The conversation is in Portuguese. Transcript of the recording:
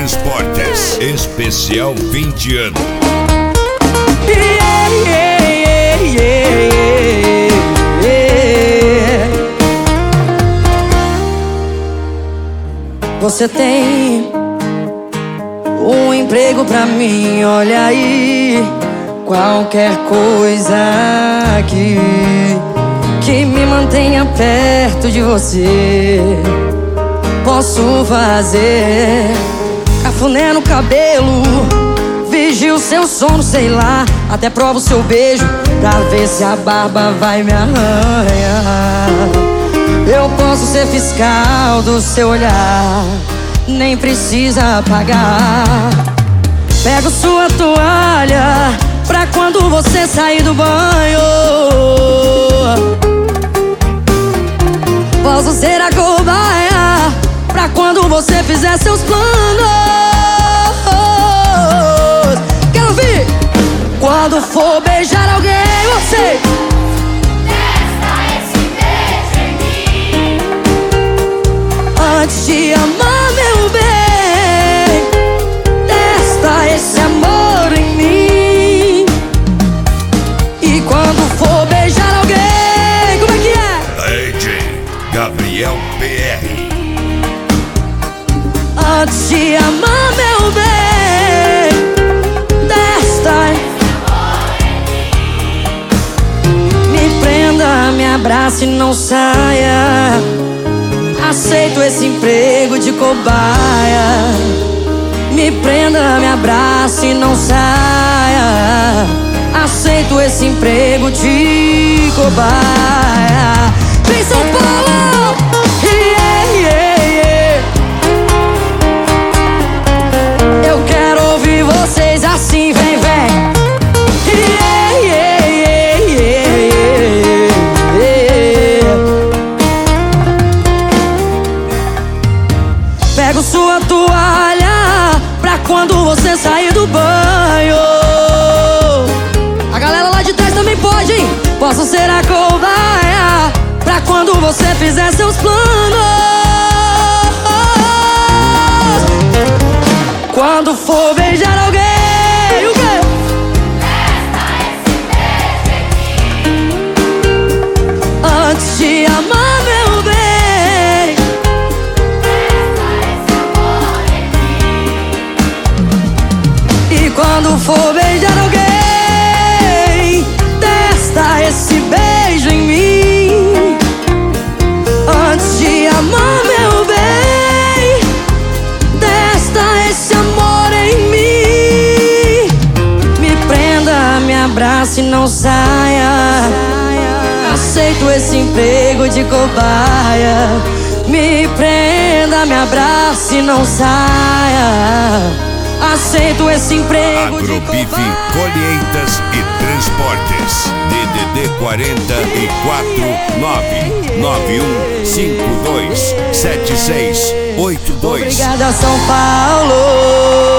Transportes. Especial 20 anos. Você tem um emprego pra mim, olha aí. Qualquer coisa que me mantenha perto de você, posso fazer. Cafuné no cabelo, vigio seu sono, sei lá. Até provo seu beijo pra ver se a barba vai me arranhar. Eu posso ser fiscal do seu olhar, nem precisa pagar. Pego sua toalha pra quando você sair do banho. Posso ser a cobaia pra quando você fizer seus planos. Quero ouvir! Quando for beijar alguém, você antes de amar, meu bem, testa esse amor em mim. E quando for beijar alguém, como é que é? DJ Gabriel PR. Antes de amar, meu bem, testa esse amor em mim. Me prenda, me abrace e não saia. Aceito esse emprego de cobaia. Me prenda, me abrace e não saia. Aceito esse emprego de cobaia. Vem São Paulo! Yeah, yeah, yeah. Eu quero ouvir vocês assim, vem, vem. Yeah, yeah, yeah, yeah, yeah. Pego sua toalha pra quando você sair do banho. A galera lá de trás também pode, hein? Posso ser a cobaia pra quando você fizer seus planos. Quando for beijar alguém, o quê? Testa esse beijo em mim. Antes de amar, meu bem, e quando for beijar alguém, testa esse beijo em mim. Antes de amar, meu bem, testa esse amor em mim. Me prenda, me abrace e não saia. Aceito esse emprego de cobaia. Me prenda, me abrace e não saia. Aceito esse emprego de Agrobife Colheitas e Transportes. DDD 44 991 52 76 82. Obrigada, São Paulo.